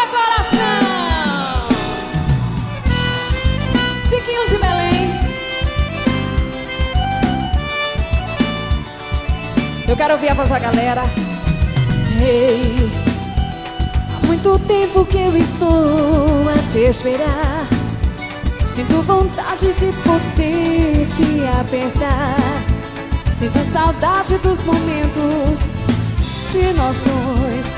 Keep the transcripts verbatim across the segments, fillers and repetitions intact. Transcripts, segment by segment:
coração. Chiquinho de Belém. Eu quero ouvir a voz da galera. Ei, há muito tempo que eu estou a te esperar. Sinto vontade de poder te apertar. Sinto saudade dos momentos de nós dois.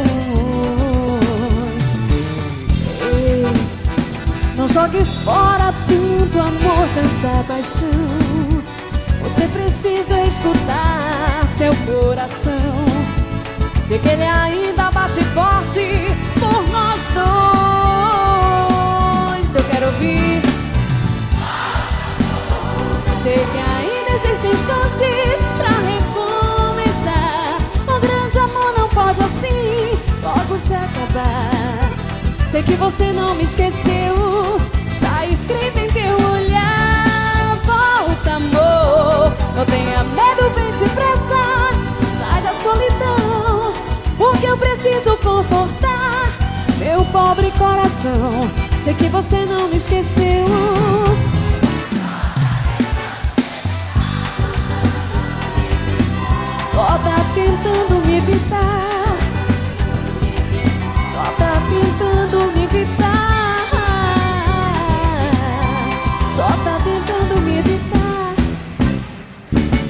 Ei, não jogue fora tanto amor, tanta paixão. Você precisa escutar seu coração. Sei que ele ainda bate forte por nós dois. Eu quero ouvir. Sei que ainda existem chances pra recomeçar. Um grande amor não pode assim logo se acabar. Sei que você não me esqueceu, está escrito em teu olhar. Volta, amor, não tenha medo, vem depressa. Sai da solidão, porque eu preciso confortar meu pobre coração. Sei que você não me esqueceu. Só tá tentando